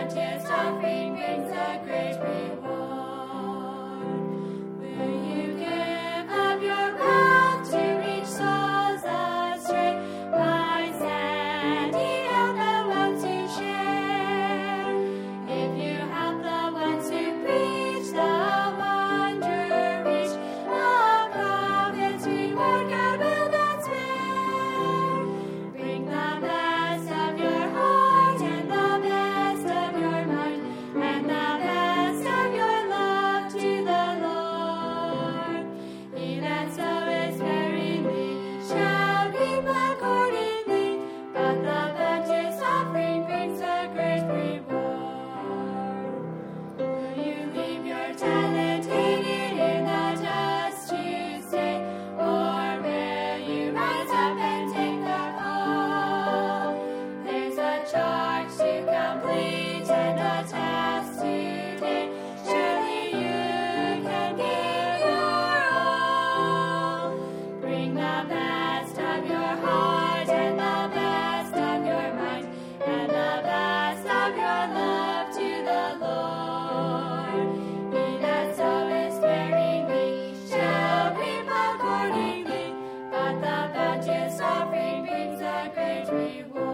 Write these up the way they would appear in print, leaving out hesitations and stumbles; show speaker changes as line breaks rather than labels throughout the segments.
purchase offering brings a great reward. Will you give up your wealth to reach souls astray by sending out the wealth to share? If you help the ones who preach, the wonder reach, the prophet's reward God will not spare. Bring the best of your heart and the best of your mind and the best of your love to the Lord. He that soweth sparingly shall reap accordingly, but the purchase offering brings a great reward. Will you leave your talent hidden in the dust to stay, or will you rise up and take the call? There's a charge to complete and a task to take. Surely you can give your all. Bring the best of your heart and the best of your mind and the best of your love to the Lord. He that soweth sparingly shall reap accordingly, but the purchase offering brings a great reward.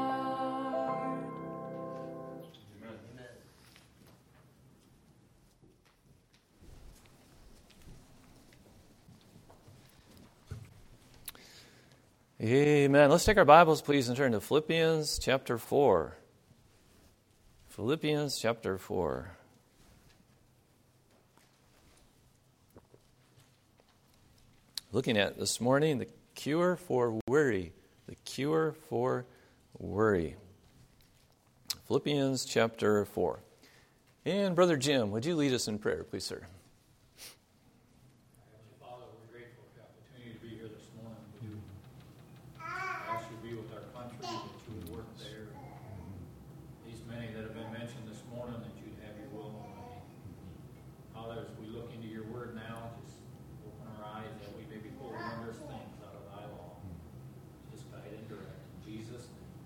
Amen. Let's take our Bibles, please, and turn to Philippians chapter 4. Philippians chapter 4. Looking at this morning, the cure for worry. The cure for worry. Philippians chapter 4. And Brother Jim, would you lead us in prayer, please, sir?
Heavenly Father, we're grateful for the opportunity to be here this morning. We do ask you to be with our country, that you would work there. These many that have been mentioned this morning, that you'd have your will and way. Father, as we look into your word now, just open our eyes that we may behold wondrous things out of thy law. Just guide and direct. In Jesus'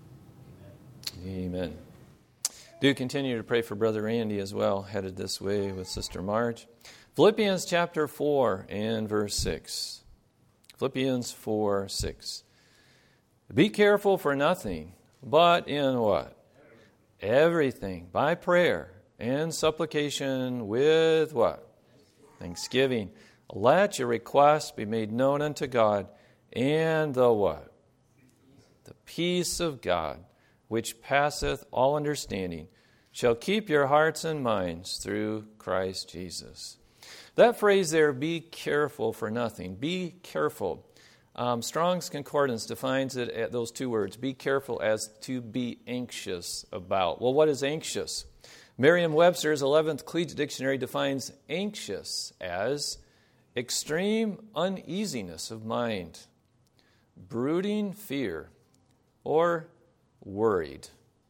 name, amen.
Amen. Do continue to pray for Brother Randy as well, headed this way with Sister Marge. Philippians chapter 4 and verse 6. Philippians 4, 6. Be careful for nothing, but in what? Everything. By prayer and supplication with what? Thanksgiving. Let your requests be made known unto God, and the what? The peace of God, which passeth all understanding, shall keep your hearts and minds through Christ Jesus. That phrase there, be careful for nothing. Be careful. Strong's Concordance defines it, those two words, be careful, as to be anxious about. Well, what is anxious? Merriam-Webster's 11th Collegiate Dictionary defines anxious as extreme uneasiness of mind, brooding fear, or worried.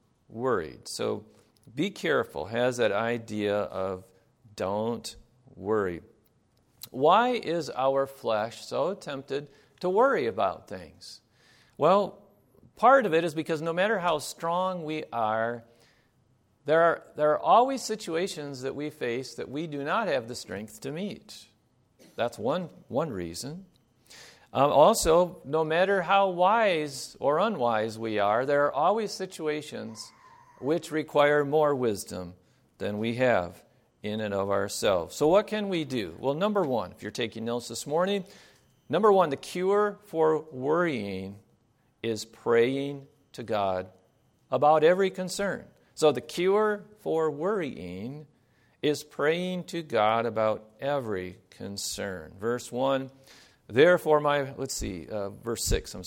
So be careful has that idea of don't worry. Why is our flesh so tempted to worry about things? Well, part of it is because no matter how strong we are, there are always situations that we face that we do not have the strength to meet. That's one reason. Also, no matter how wise or unwise we are, there are always situations which require more wisdom than we have in and of ourselves. So what can we do? Well, number one, if you're taking notes this morning, number one, the cure for worrying is praying to God about every concern. So the cure for worrying is praying to God about every concern. Verse 1, therefore verse 6,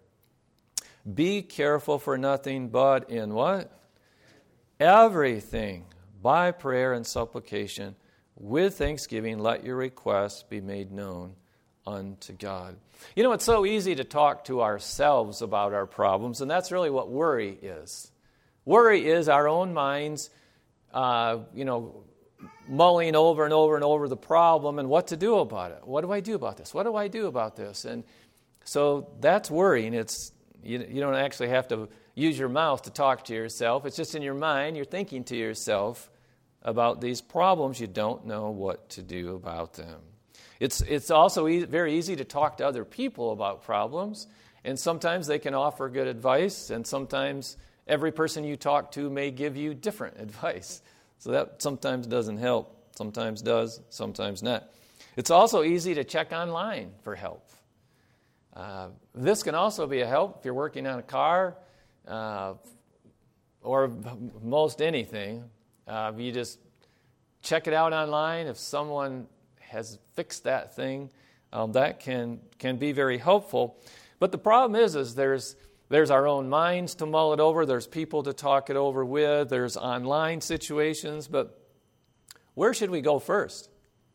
Be careful for nothing, but in what? Everything, by prayer and supplication, with thanksgiving, let your requests be made known unto God. You know, it's so easy to talk to ourselves about our problems, and that's really what worry is. Worry is our own minds, mulling over and over and over the problem and what to do about it. What do I do about this? What do I do about this? And so that's worrying. You don't actually have to use your mouth to talk to yourself. It's just in your mind. You're thinking to yourself about these problems. You don't know what to do about them. It's also very easy to talk to other people about problems, and sometimes they can offer good advice, and sometimes every person you talk to may give you different advice. So that sometimes doesn't help. Sometimes does, sometimes not. It's also easy to check online for help. This can also be a help if you're working on a car or most anything. You just check it out online. If someone has fixed that thing, that can be very helpful. But the problem is there's our own minds to mull it over. There's people to talk it over with. There's online situations. But where should we go first?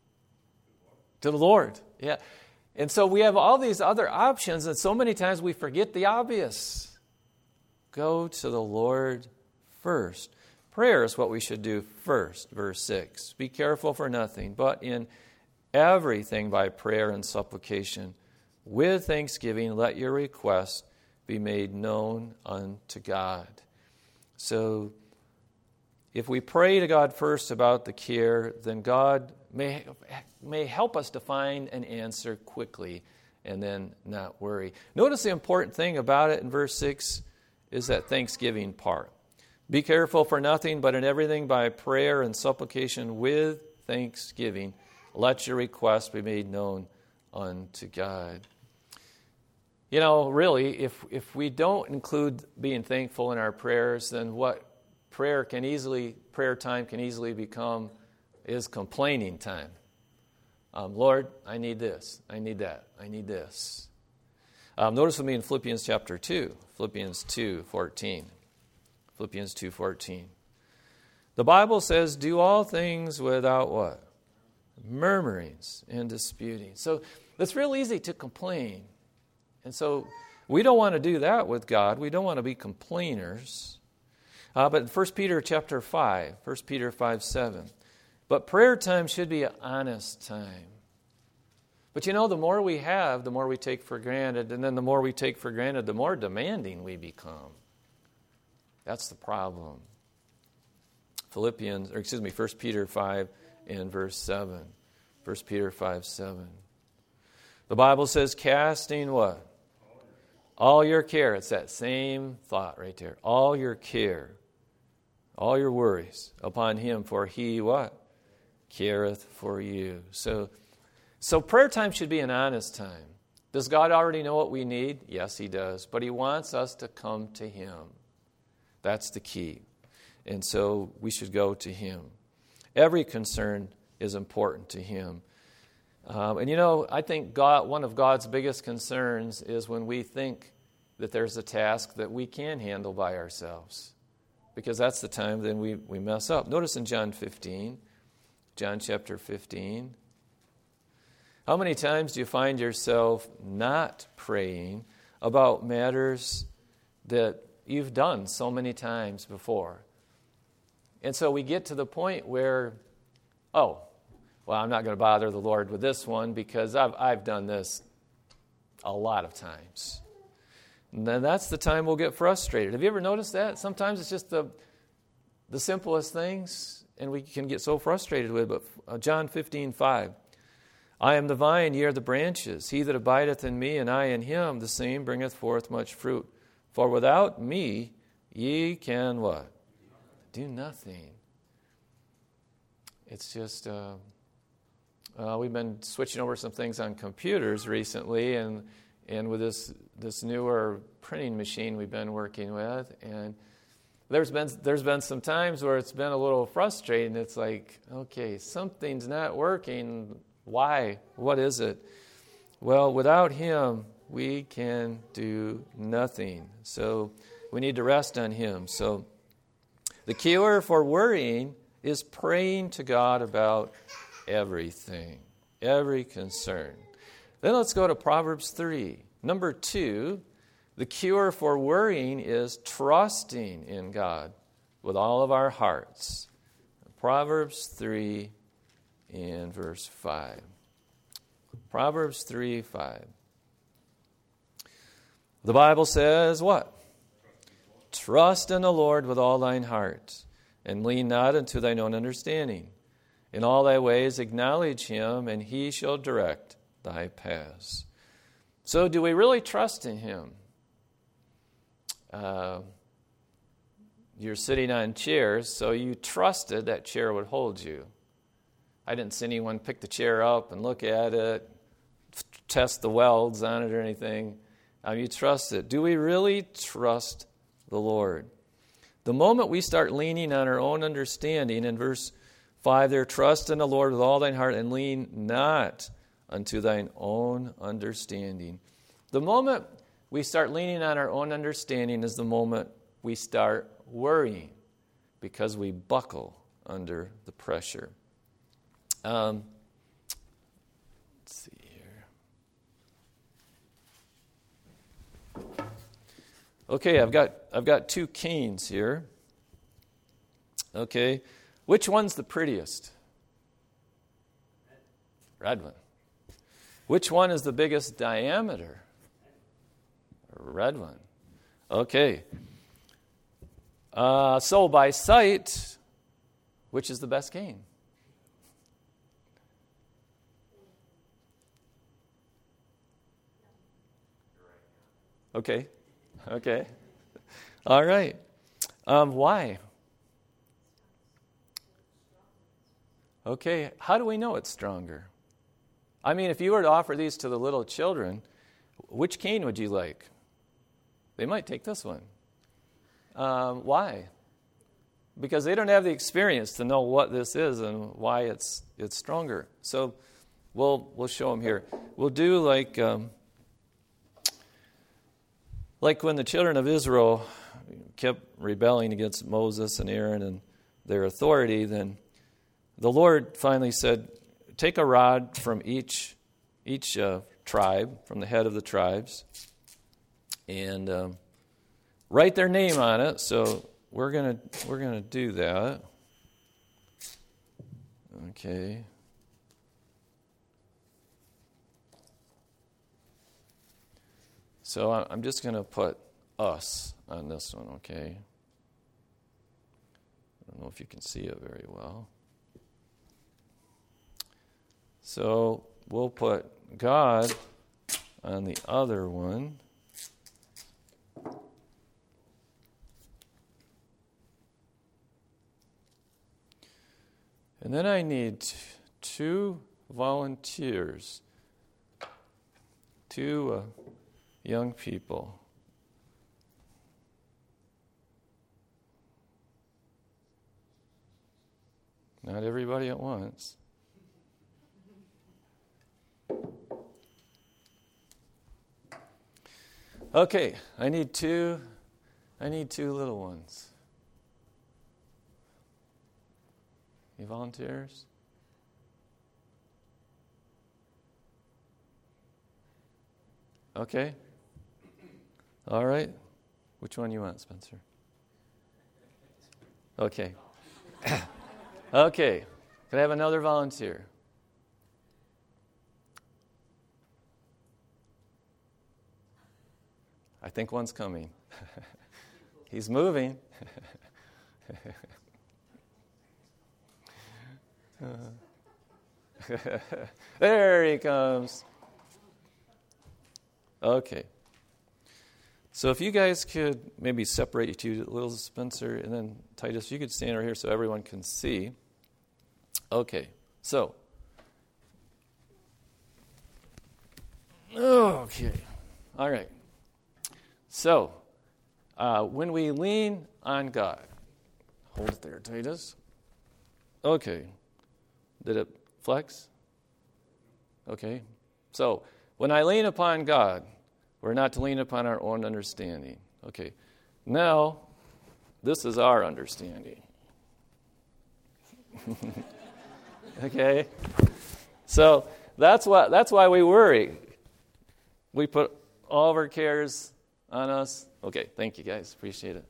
To the Lord. Yeah. And so we have all these other options, and so many times we forget the obvious. Go to the Lord first. Prayer is what we should do first. Verse 6. Be careful for nothing, but in everything by prayer and supplication, with thanksgiving, let your requests be made known unto God. So, if we pray to God first about the care, then God may help us to find an answer quickly and then not worry. Notice the important thing about it in verse 6 is that thanksgiving part. Be careful for nothing, but in everything by prayer and supplication with thanksgiving, let your requests be made known unto God. You know, really, if we don't include being thankful in our prayers, then what prayer time can easily become is complaining time. Lord, I need this, I need that, I need this. Notice with me in Philippians chapter 2, Philippians 2:14. Philippians 2:14. The Bible says, do all things without what? Murmurings and disputing. So it's real easy to complain. And so we don't want to do that with God. We don't want to be complainers. But in 1 Peter chapter 5, 1 Peter 5:7, but prayer time should be an honest time. But you know, the more we have, the more we take for granted. And then the more we take for granted, the more demanding we become. That's the problem. 1 Peter 5 and verse 7. 1 Peter 5:7. The Bible says, casting what? All your care. It's that same thought right there. All your care, all your worries upon Him, for He what? Careth for you. So prayer time should be an honest time. Does God already know what we need? Yes, He does. But He wants us to come to Him. That's the key. And so we should go to Him. Every concern is important to Him. And you know, I think one of God's biggest concerns is when we think that there's a task that we can handle by ourselves. Because that's the time then we mess up. Notice in John chapter 15. How many times do you find yourself not praying about matters that you've done so many times before? And so we get to the point where, I'm not going to bother the Lord with this one because I've done this a lot of times. And then that's the time we'll get frustrated. Have you ever noticed that? Sometimes it's just the simplest things, and we can get so frustrated with it. But John 15:5, I am the vine, ye are the branches. He that abideth in me, and I in him, the same bringeth forth much fruit. For without me, ye can what? Do nothing. It's just... we've been switching over some things on computers recently, and with this newer printing machine we've been working with, and there's been some times where it's been a little frustrating. It's like, okay, something's not working. Why? What is it? Well, without Him, we can do nothing. So we need to rest on Him. So the cure for worrying is praying to God about everything, every concern. Then let's go to Proverbs 3. Number 2, the cure for worrying is trusting in God with all of our hearts. Proverbs 3 and verse 5. Proverbs 3:5. The Bible says what? Trust in the Lord with all thine heart, and lean not unto thine own understanding. In all thy ways acknowledge him, and he shall direct thy paths. So do we really trust in him? You're sitting on chairs, so you trusted that chair would hold you. I didn't see anyone pick the chair up and look at it, test the welds on it or anything. You trust it. Do we really trust the Lord? The moment we start leaning on our own understanding, in verse 5 there, trust in the Lord with all thine heart and lean not unto thine own understanding. The moment we start leaning on our own understanding is the moment we start worrying because we buckle under the pressure. Let's see here. Okay, I've got two canes here. Okay, which one's the prettiest? Red one. Which one is the biggest diameter? Red one. Okay. So by sight, which is the best cane? Okay. All right. Why? Okay. How do we know it's stronger? I mean, if you were to offer these to the little children, which cane would you like? They might take this one. Why? Because they don't have the experience to know what this is and why it's stronger. So we'll show them here. We'll do like when the children of Israel kept rebelling against Moses and Aaron and their authority, then the Lord finally said, take a rod from each tribe, from the head of the tribes, and write their name on it. So we're gonna do that. Okay. So I'm just going to put us on this one, okay? I don't know if you can see it very well. So we'll put God on the other one. And then I need two volunteers, two young people. Not everybody at once. Okay, I need two little ones. You volunteers? Okay. All right. Which one you want, Spencer? Okay. Okay. Could I have another volunteer? I think one's coming. He's moving. There he comes. Okay. So if you guys could maybe separate you two, little Spencer and then Titus, you could stand over here so everyone can see. Okay. So. Okay. All right. So, when we lean on God, hold it there, Titus. Okay. Did it flex? Okay. So, when I lean upon God, we're not to lean upon our own understanding. Okay. Now, this is our understanding. Okay. So, that's why we worry. We put all of our cares on us. Okay, thank you guys. Appreciate it.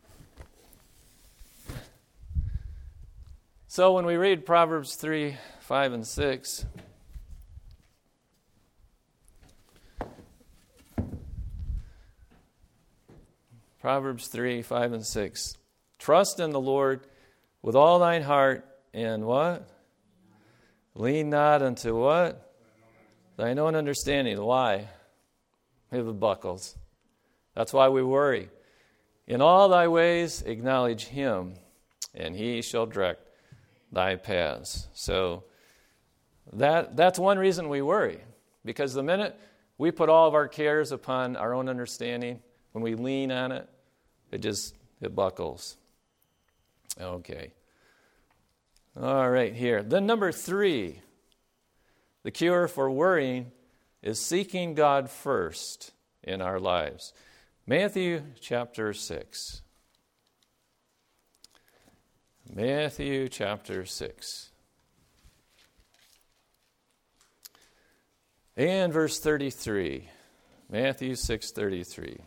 So when we read Proverbs 3, 5, and 6, Proverbs 3, 5, and 6. Trust in the Lord with all thine heart, and what? Lean not unto what? Thine own understanding. Why? It buckles. That's why we worry. In all thy ways acknowledge him, and he shall direct thy paths. So that's one reason we worry. Because the minute we put all of our cares upon our own understanding, when we lean on it, it buckles. Okay. All right, here. Then number 3, the cure for worrying is seeking God first in our lives. Matthew chapter 6. Matthew chapter 6. And verse 33. Matthew 6:33.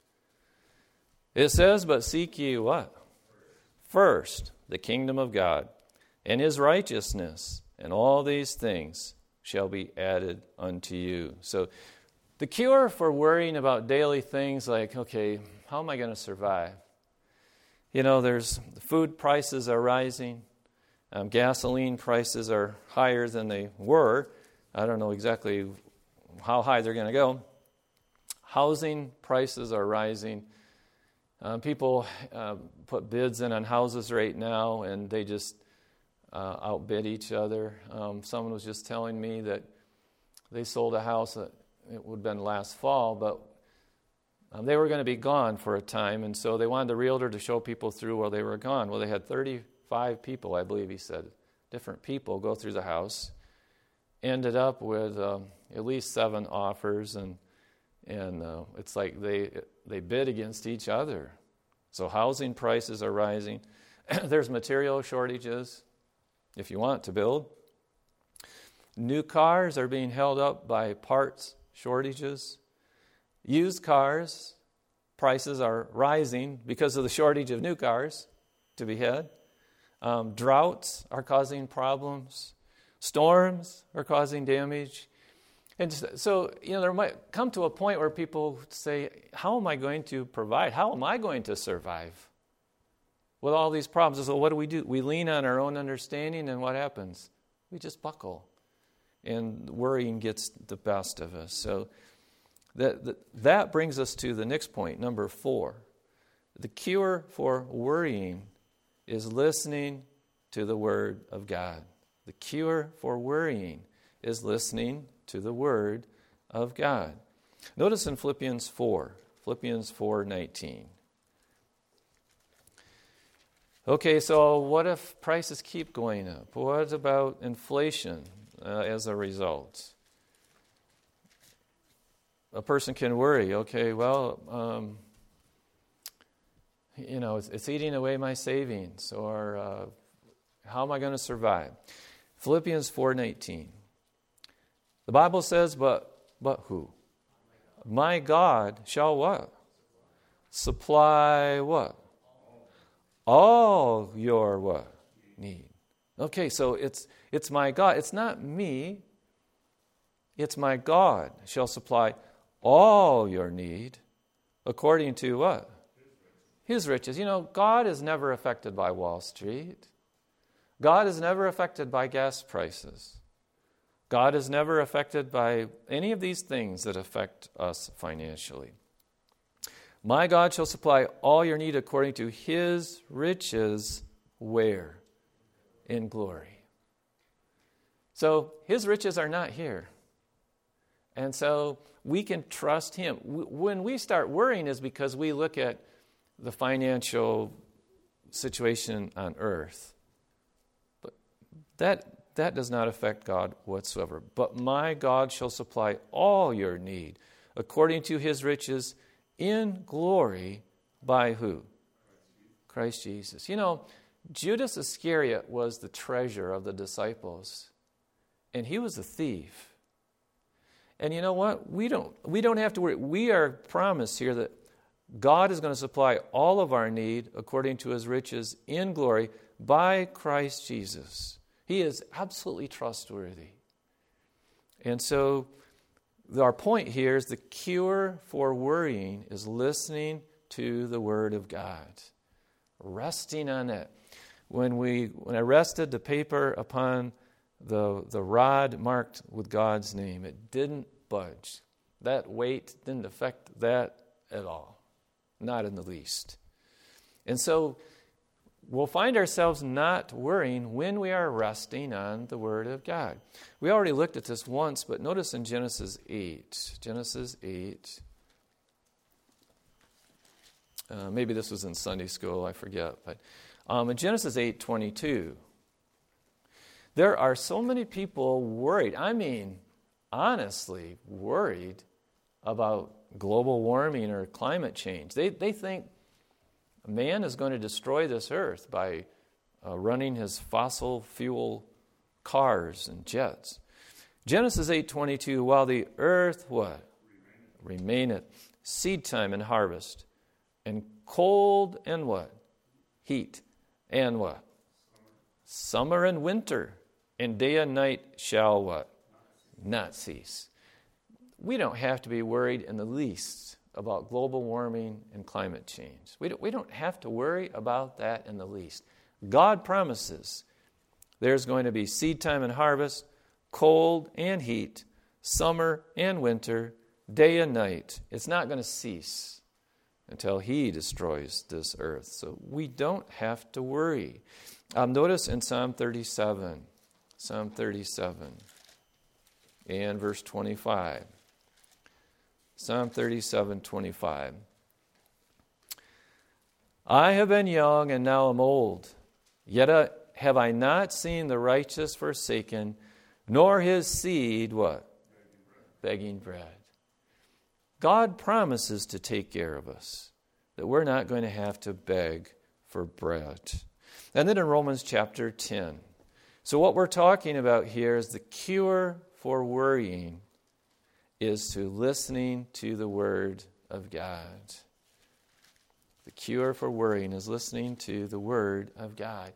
It says, but seek ye what? First, the kingdom of God and his righteousness, and all these things shall be added unto you. So the cure for worrying about daily things like, okay, how am I going to survive? You know, there's food prices are rising. Gasoline prices are higher than they were. I don't know exactly how high they're going to go. Housing prices are rising. People put bids in on houses right now, and they just outbid each other. Someone was just telling me that they sold a house that it would have been last fall, but they were going to be gone for a time, and so they wanted the realtor to show people through while they were gone. Well, they had 35 people, I believe he said, different people go through the house. Ended up with at least 7 offers, and it's like they bid against each other. So housing prices are rising. There's material shortages if you want to build. New cars are being held up by parts shortages. Used cars prices are rising because of the shortage of new cars to be had. Droughts are causing problems. Storms are causing damage. And so, there might come to a point where people say, how am I going to provide? How am I going to survive with all these problems? So what do? We lean on our own understanding, and what happens? We just buckle. And worrying gets the best of us. So that brings us to the next point, number 4. The cure for worrying is listening to the Word of God. The cure for worrying is listening to the Word of God. Notice in Philippians 4:19. Okay, so what if prices keep going up? What about inflation as a result? A person can worry, okay, well, it's eating away my savings, or how am I going to survive? Philippians 4:19. The Bible says, but who? My God shall what? Supply what? All your what? Need. Okay, so it's my God. It's not me. It's my God shall supply all your need according to what? His riches. God is never affected by Wall Street. God is never affected by gas prices. God is never affected by any of these things that affect us financially. My God shall supply all your need according to his riches, where? In glory. So his riches are not here. And so we can trust him. When we start worrying is because we look at the financial situation on earth. But that does not affect God whatsoever. But my God shall supply all your need according to his riches in glory by who? Christ Jesus. Judas Iscariot was the treasurer of the disciples, and he was a thief. And you know what? We don't have to worry. We are promised here that God is going to supply all of our need according to his riches in glory by Christ Jesus. He is absolutely trustworthy. And so our point here is the cure for worrying is listening to the Word of God. Resting on it. When I rested the paper upon the rod marked with God's name, it didn't budge. That weight didn't affect that at all. Not in the least. And so we'll find ourselves not worrying when we are resting on the Word of God. We already looked at this once, but notice in Genesis 8. Genesis 8. Maybe this was in Sunday school, I forget. But in Genesis 8:22, there are so many people worried. I mean, honestly worried about global warming or climate change. They think man is going to destroy this earth by running his fossil fuel cars and jets. Genesis 8:22, while the earth, what? Remaineth, seed time and harvest, and cold and what? Heat. And what? Summer and winter, and day and night shall what? Not cease. We don't have to be worried in the least about global warming and climate change. We don't have to worry about that in the least. God promises there's going to be seed time and harvest, cold and heat, summer and winter, day and night. It's not going to cease until He destroys this earth. So we don't have to worry. Notice in Psalm 37 and verse 25. Psalm 37:25. I have been young and now am old, yet have I not seen the righteous forsaken, nor his seed, what? Begging bread. God promises to take care of us, that we're not going to have to beg for bread. And then in Romans chapter 10. So what we're talking about here is the cure for worrying is to listening to the Word of God. The cure for worrying is listening to the Word of God.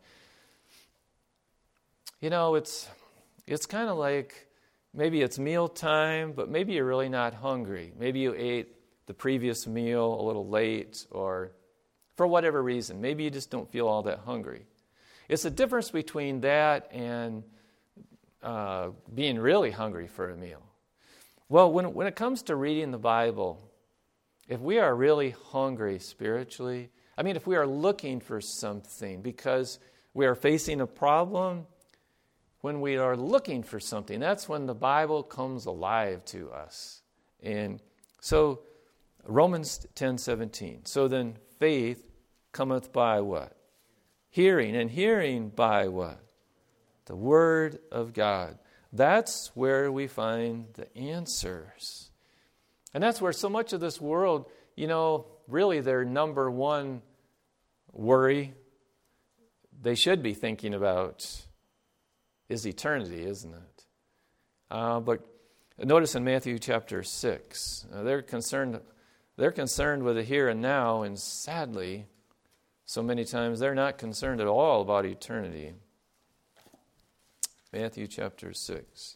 You know, it's kind of like maybe it's mealtime, but maybe you're really not hungry. Maybe you ate the previous meal a little late, or for whatever reason. Maybe you just don't feel all that hungry. It's the difference between that and being really hungry for a meal. Well, when it comes to reading the Bible, if we are really hungry spiritually, if we are looking for something because we are facing a problem, when we are looking for something, that's when the Bible comes alive to us. And so, Romans 10:17. So then faith cometh by what? Hearing, and hearing by what? The Word of God. That's where we find the answers. And that's where so much of this world, really their number one worry they should be thinking about is eternity, isn't it? But notice in Matthew chapter 6, they're concerned with the here and now, and sadly, so many times they're not concerned at all about eternity. Matthew chapter 6.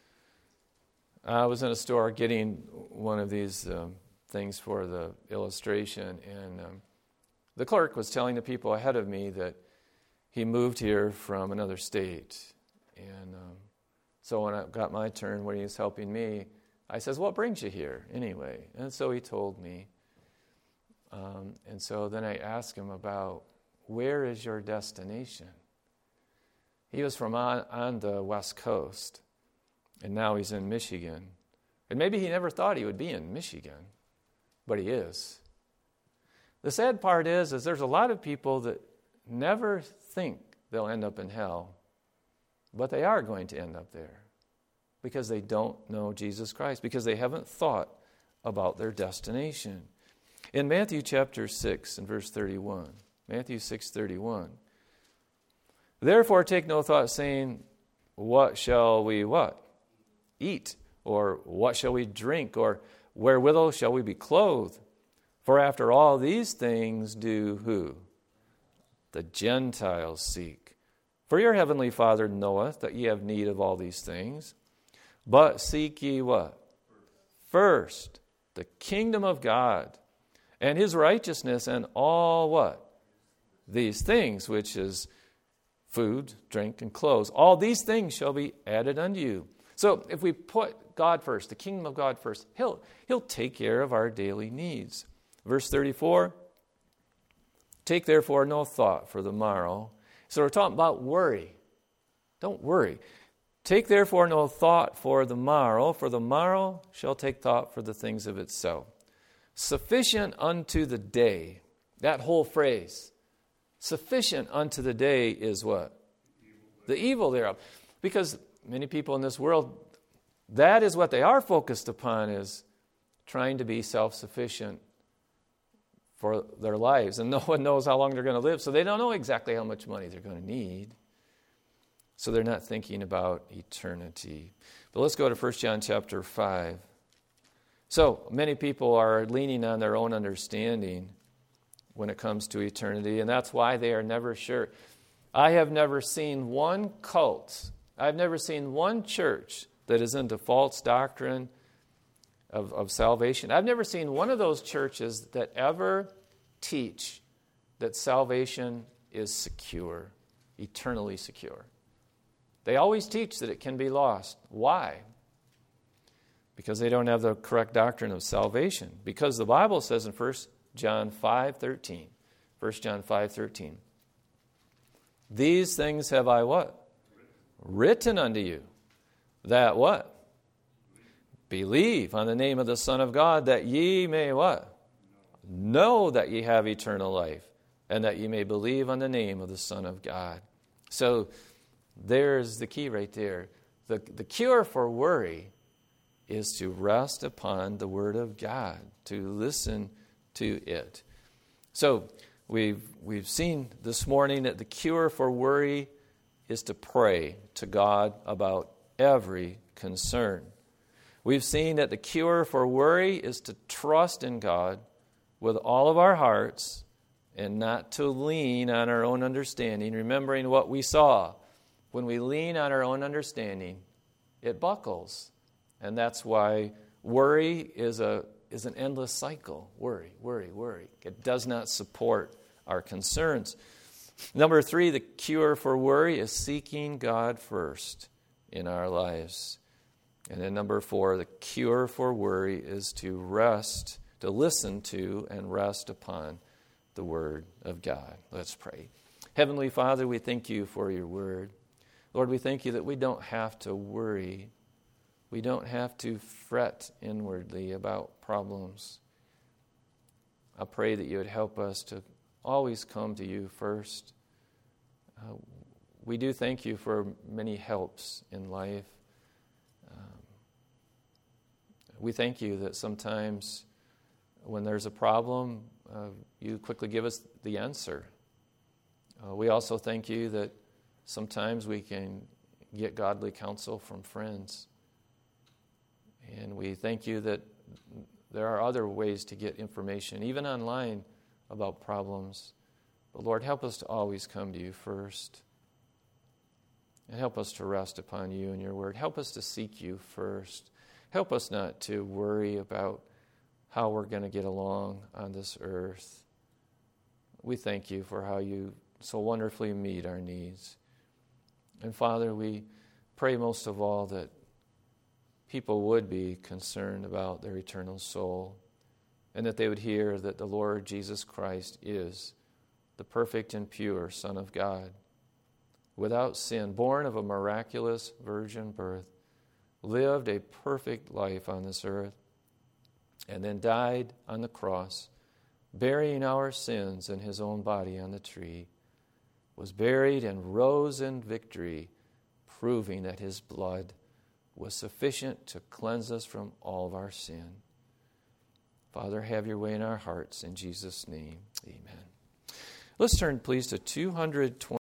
I was in a store getting one of these things for the illustration, and the clerk was telling the people ahead of me that he moved here from another state. And so when I got my turn, when he was helping me, I says, what brings you here anyway? And so he told me. And so then I asked him about, where is your destination? He was from on the West Coast, and now he's in Michigan. And maybe he never thought he would be in Michigan, but he is. The sad part is there's a lot of people that never think they'll end up in hell, but they are going to end up there because they don't know Jesus Christ, because they haven't thought about their destination. In Matthew chapter 6 and verse 31, Matthew 6:31, therefore take no thought, saying, what shall we what? Eat, or what shall we drink, or wherewithal shall we be clothed? For after all these things do who? The Gentiles seek. For your heavenly Father knoweth that ye have need of all these things. But seek ye what? First, the kingdom of God, and his righteousness, and all what? These things, which is food, drink, and clothes. All these things shall be added unto you. So if we put God first, the kingdom of God first, he'll take care of our daily needs. Verse 34, take therefore no thought for the morrow. So we're talking about worry. Don't worry. Take therefore no thought for the morrow shall take thought for the things of itself. Sufficient unto the day. That whole phrase. Sufficient unto the day is what? The evil thereof. Because many people in this world, that is what they are focused upon, is trying to be self-sufficient for their lives. And no one knows how long they're going to live, so they don't know exactly how much money they're going to need. So they're not thinking about eternity. But let's go to 1 John chapter 5. So many people are leaning on their own understanding when it comes to eternity, and that's why they are never sure. I have never seen one cult, I've never seen one church that is into false doctrine of salvation. I've never seen one of those churches that ever teach that salvation is secure, eternally secure. They always teach that it can be lost. Why? Because they don't have the correct doctrine of salvation. Because the Bible says in 1 John 5:13, 1 John 5:13, these things have I what? Written unto you, that what? Believe on the name of the Son of God, that ye may what? Know that ye have eternal life, and that ye may believe on the name of the Son of God. So there's the key right there. The cure for worry is to rest upon the Word of God, to listen to it. So we've seen this morning that the cure for worry is to pray to God about every concern. We've seen that the cure for worry is to trust in God with all of our hearts and not to lean on our own understanding, remembering what we saw. When we lean on our own understanding, it buckles. And that's why worry is an endless cycle. Worry, worry, worry. It does not support our concerns. Number 3, the cure for worry is seeking God first in our lives. And then number 4, the cure for worry is to rest, to listen to and rest upon the Word of God. Let's pray. Heavenly Father, we thank you for your Word. Lord, we thank you that we don't have to worry. We don't have to fret inwardly about problems. I pray that you would help us to always come to you first. We do thank you for many helps in life. We thank you that sometimes when there's a problem, you quickly give us the answer. We also thank you that sometimes we can get godly counsel from friends. And we thank you that there are other ways to get information, even online, about problems. But Lord, help us to always come to you first. And help us to rest upon you and your word. Help us to seek you first. Help us not to worry about how we're going to get along on this earth. We thank you for how you so wonderfully meet our needs. And Father, we pray most of all that people would be concerned about their eternal soul, and that they would hear that the Lord Jesus Christ is the perfect and pure Son of God, without sin, born of a miraculous virgin birth, lived a perfect life on this earth, and then died on the cross, burying our sins in his own body on the tree, was buried and rose in victory, proving that his blood was sufficient to cleanse us from all of our sin. Father, have your way in our hearts. In Jesus' name, amen. Let's turn, please, to 220.